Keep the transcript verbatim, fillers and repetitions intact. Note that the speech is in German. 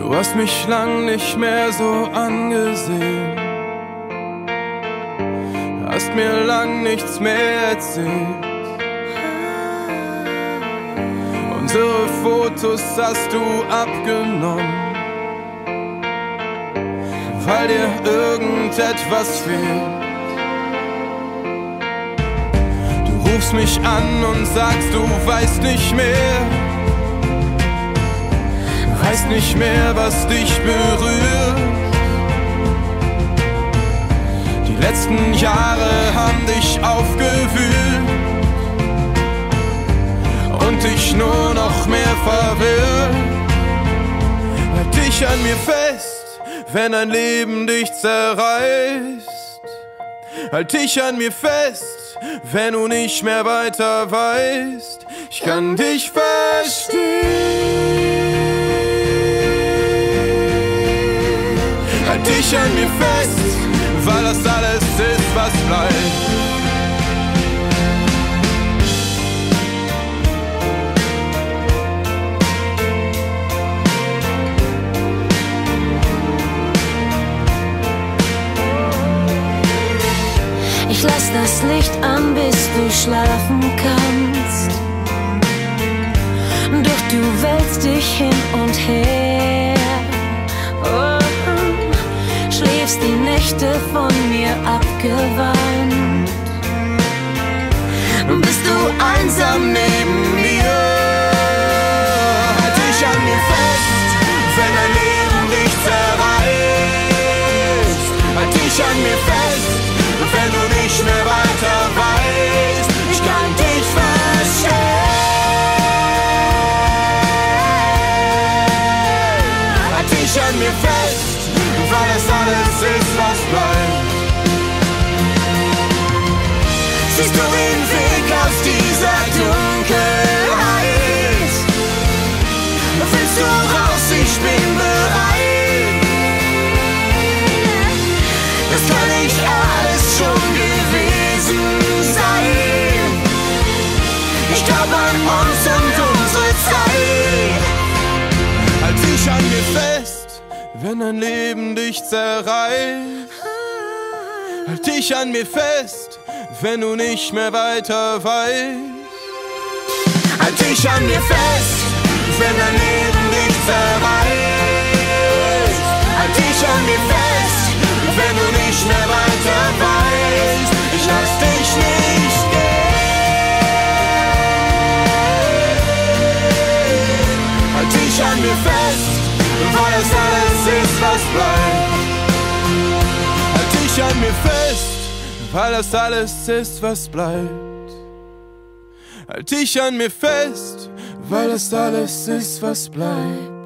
Du hast mich lang nicht mehr so angesehen, hast mir lang nichts mehr erzählt. Unsere Fotos hast du abgenommen, weil dir irgendetwas fehlt. Du rufst mich an und sagst, du weißt nicht mehr, weißt nicht mehr, was dich berührt. Die letzten Jahre haben dich aufgewühlt und dich nur noch mehr verwirrt. Halt dich an mir fest, wenn ein Leben dich zerreißt. Halt dich an mir fest, wenn du nicht mehr weiter weißt. Ich kann dich verstehen. Halt dich an mir fest, weil das alles ist, was bleibt. Ich lass das Licht an, bis du schlafen kannst. Doch du wälzt dich hin und her. Oh, schläfst die Nächte von mir abgewandt. Bist du einsam neben mir? Halt dich an mir fest, wenn dein Leben dich zerreißt. Halt dich an mir fest, wenn du nicht mehr weiter weißt. Ich kann dich verstehen. Halt dich an mir fest, weil es alles ist, was bleibt. Siehst du den Weg aus dieser Dunkelheit? Willst du raus? Ich bin bereit. Das kann nicht alles schon gewesen sein. Ich glaub an uns und unsere Zeit. Halt dich an mir fest, wenn dein Leben dich zerreißt. Halt dich an mir fest, wenn du nicht mehr weiter weißt. Halt dich an mir fest, wenn dein Leben dich zerreißt. Halt dich an mir fest, wenn du nicht mehr weiter weißt. Ich lass dich nicht gehen. Halt dich an mir fest, weil das alles ist, was bleibt. Halt dich an mir fest, weil das alles ist, was bleibt. Halt dich an mir fest, weil das alles ist, was bleibt.